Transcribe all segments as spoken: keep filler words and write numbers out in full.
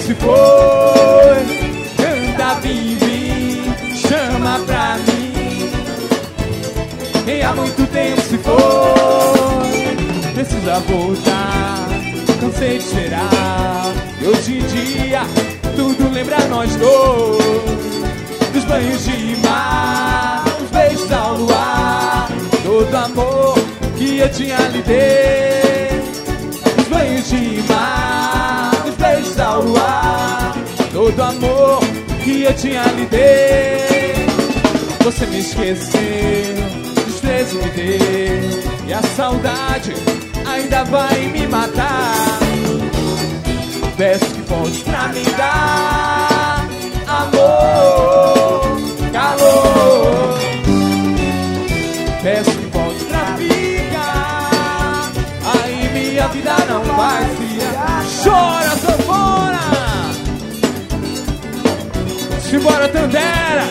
se foi. Canta, vive, chama pra mim. Quem há muito tempo se foi, precisa voltar. Cansei de esperar. E hoje em dia tudo lembra nós dois. Dos banhos de mar, os beijos ao luar, todo amor que eu tinha lhe dei. Os banhos de mar, os beijos ao luar, todo amor que eu tinha lhe dei. Você me esqueceu, desprezo me deu, e a saudade ainda vai me matar. Peço que volte pra me dar amor, calor. Peço que volte pra ficar, aí minha vida não vai ficar. Chora, sanfona! Simbora, Tandera!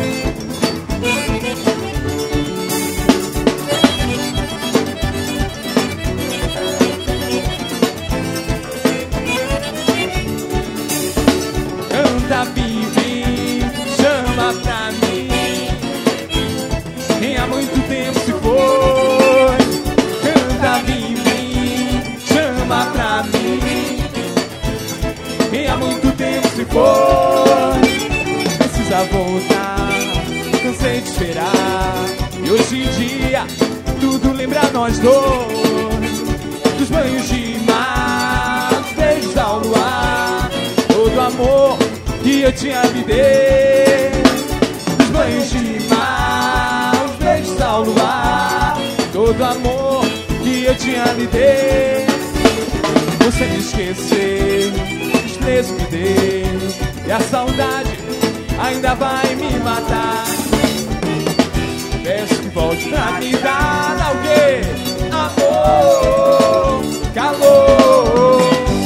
Canta, vive, chama pra mim. Quem há muito tempo se foi. Canta, vive, chama pra mim. Quem há muito tempo se foi, precisa voltar. Cansei de esperar. E hoje em dia tudo lembra nós dois. Dos banhos de mar, dos beijos ao luar, todo amor que eu tinha lhe dei. Os banhos de mar, os beijos ao luar, todo amor que eu tinha lhe dei. Você me esqueceu, desprezo me deu, e a saudade ainda vai me matar. Peço que volte pra me dar alguém. Amor, calor.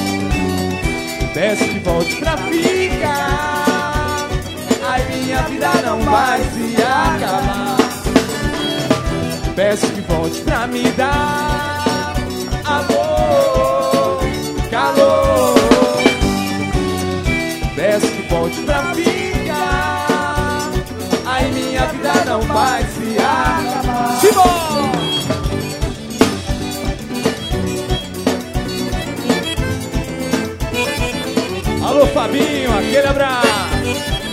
Peço que volte pra ficar, aí minha vida não vai se acabar. Peço que volte pra me dar amor, calor. Peço que volte pra ficar, aí minha vida não vai se acabar. Simbora! Alô, Fabinho, aquele abraço.